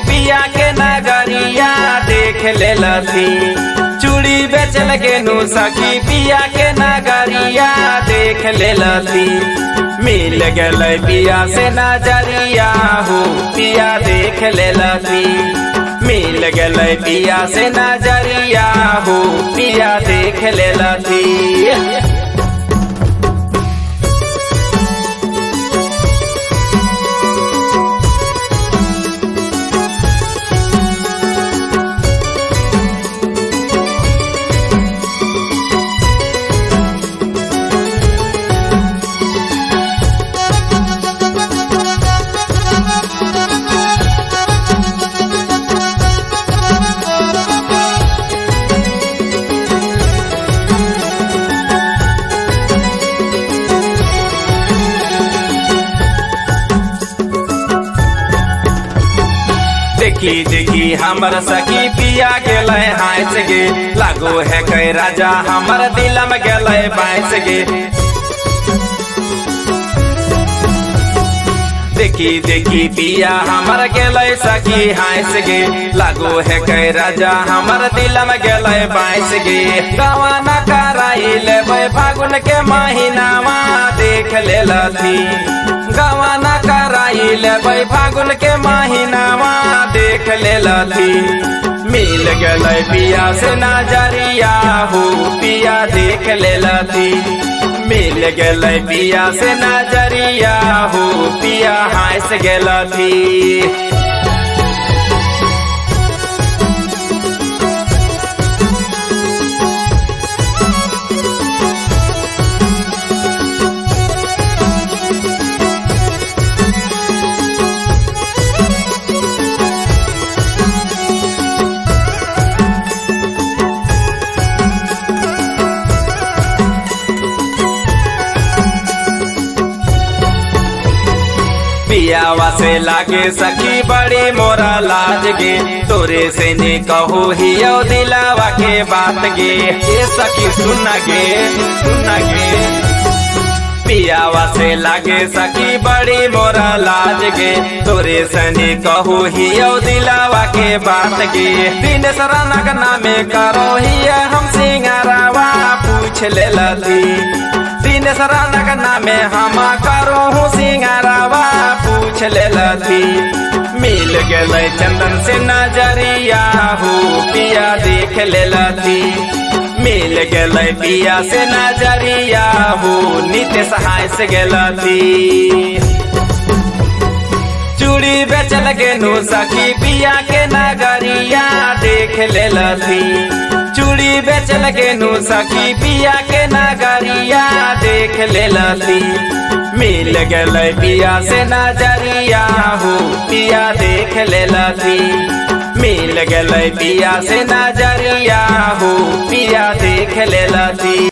पिया के नगरिया देख ले लथी। चूड़ी बेचल गेनु सखी पिया के नगरिया देख ले लथी। मिल गए पिया से नजरिया हो पिया देख ले लथी। मिल गए पिया से नजरिया हो पिया देख ले लथी। देखी देखी हमर सखी पिया गेले हाथ गे। लागो है कई राजा हमर दिलम गेले बाँच गे। देखी देखी पिया हमर गेले सखी हाथ गे। लागो है कई राजा हमर दिलम गेले बाँच गे। गवाना कराई लेबै फागुन के महीनावा देख ले लथी। गवाना कराई लेबै फागुन के महीनावा देख ले लथी। मिल गए पिया से नजरिया हो पिया देख ले लथी। मिल गए पिया से नजरिया हो पिया हंस गेलथी। पियावा से लागे सखी बड़ी मोरा लाज गे। तोरे से ने कहो हियो दिलावा के बात गे। ये सखी सुन गे सुन गे। पियावा से लागे सखी बड़ी मोरा लाज गे। तोरे से ने कहो हियो दिलावा के बात गे। दिन सरानक नामे करो हिया हम सिंगारावा पूछ ले लथी। दिन सरानक नामे हम करो हूँ सिंगारावा पूछ ले लथी। मिल गए चंदन से नजरिया हो पिया देख ले लथी। मिल गए पिया से नजरिया हो नित्य सहाय से गेलथी। चूड़ी बेचल गेनु सखी पिया के नगरिया देख ले लथी। चूड़ी बेचल गेनु सखी पिया के नगरिया देख ले लथी। मिल गए पिया से नजरिया हो पिया देख ले लथी। मिल गए पिया से नजरिया हो पिया देख ले लथी।